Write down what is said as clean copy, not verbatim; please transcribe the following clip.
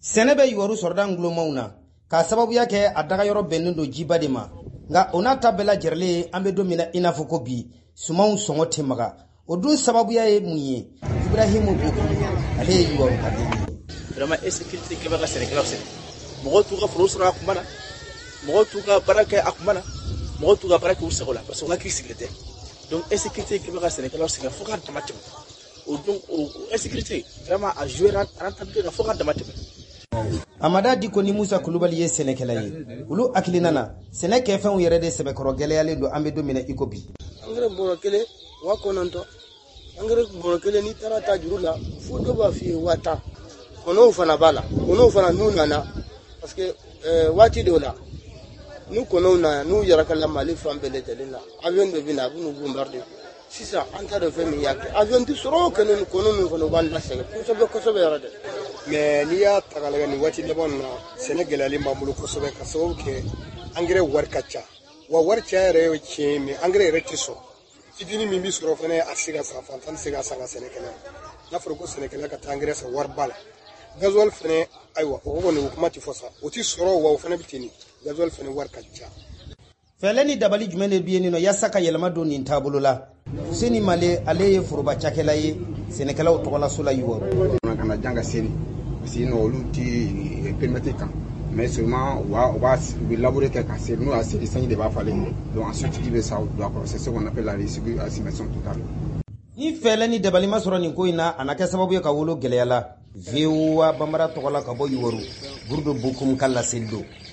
Senebe yuwaru sordan glomawna ka sababu yake adaga yoro benndo jiba de ma nga ona tabela jerle ambe domina inafoko bi sumaw songo temaga odun sababu yae munye Ibrahim Boku ale yuwaru kadi vraiment sécurité ke baga Sénégal c'est mo to ga frusra akumana mo to ga baraka akumana mo to ga baraka usagola parce que on a crise sécurité donc sécurité ke baga Sénégal c'est faut garder matin donc sécurité vraiment à jouer rentabilité faut garder matin. Amada diko ni Musa Kulubali ye Senekela ye ulu akilinana Seneke fen yere de sebe korogele yale do ambe domina ikobi angere borokele wa kononto angere borokele ni tarata jurula foto ba fi wata kono fana bala kono fana nunana parce que wati dola nous kono na nous yara kala mali fambele telina avion de bina bunu bombarder si ça en tas de famille yak avion du soro que nous kono nous fana banda sega ko sobe yara de mais niya tagalaga ni wati lebon na Sénégal ali mamulu ko sobe ka so ke engrais warkacha wa warcha re che mi engrais retiso idini mi misro fene asiga sa fantan siga sanga Sénégal na furko Sénégal ka engrais sa warbala gazol fene aywa o woni kuma ti fosa o ti soro wa fene bitini gazol fene warkacha feleni dabali jumene bieni no yasaka yelma do ni tabulula Useni male aleye furuba chakela ye Sénégal o tokola sula yuwaru kana janga seni sinon oluti permettre quand mais seulement on va élaborer quelque chose nous assez de va falloir donc ensuite il va ça doit c'est ce qu'on appelle la assimilation totale ni feleni dabali masoro ni koina anaka sababu ya kawolo geleyala vewa bamara tokola kabo yuwaru burdo bukum kala seldo